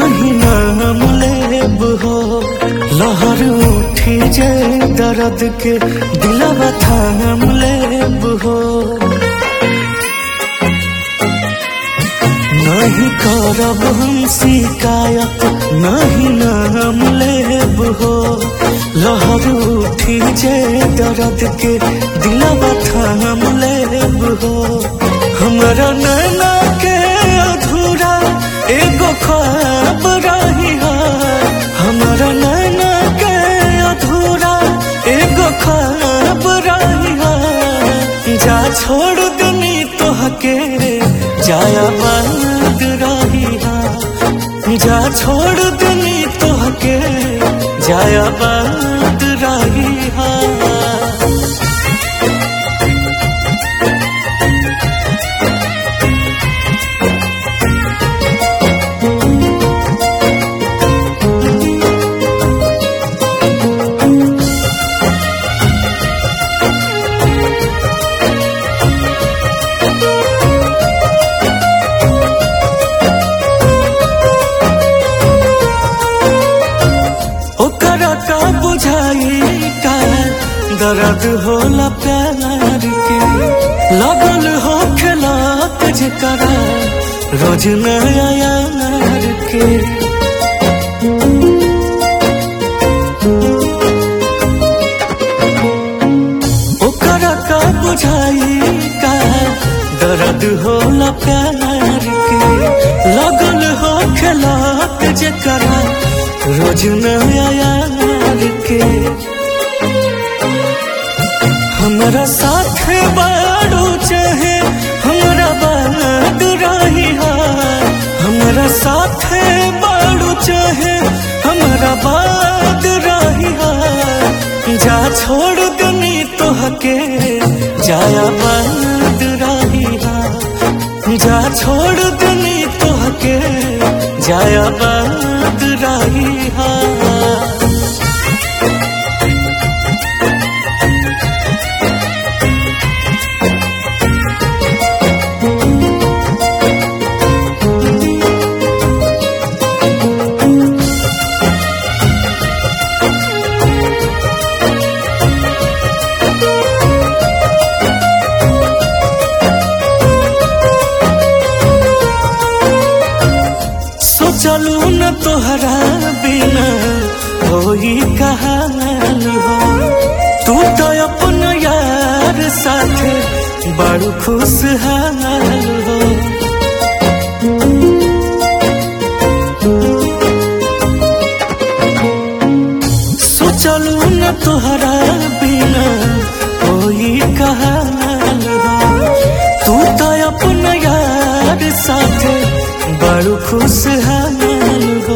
नहीं नाम लेब हो लहर उठी जे दर्द के दिलवा थाम लेब हो। नहीं करब हम शिकायत नहीं नाम लेब हो लहर उठी जे दर्द के दिलवा थाम लेब हो। हमरा नैना के अधूरा एगो ख्वाब रही है, हमरा नैना के अधूरा एगो ख्वाब रही है। जा छोड़ दनी तोहके जाया बात रही है, जा छोड़ दनी तोहके जाया बात रही है। का बुझाई का दर्द होला प्यार के लगल हो खिलात जकरा रोज नया यार के। ओकरा का बुझाई का दर्द होला प्यार के लगल हो खिलात जकरा रोज नया यार के। हमरा साथ बाड़ू चाहे हमरा बाद रही है, हमरा साथ बाड़ू चाहे हमरा बाद रही है। जा छोड़ दनी तोहके जाया बाद रही है, जा छोड़ दनी तोहके जाया बाद रही है। चलू न तोहरा बिना होई कहाल हो, तू तो अपन यार साथे बड़ खुशहाल हो। सोचलू न तोहरा बिना होई कहाल हो, तू तो अपन यार साथे बड़ खुशहाल हो।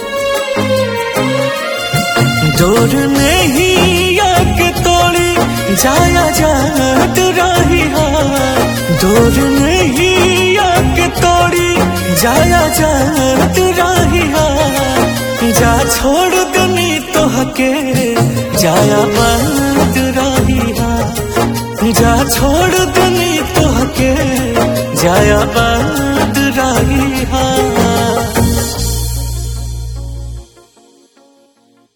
डोर नहीं आके तोड़ी जाया जात रही है, डोर नहीं आके तोड़ी जाया जात रही है। जा छोड़ दनी तोहके जाया बात रही है, जा छोड़ दनी तोहके जाया बात रही है।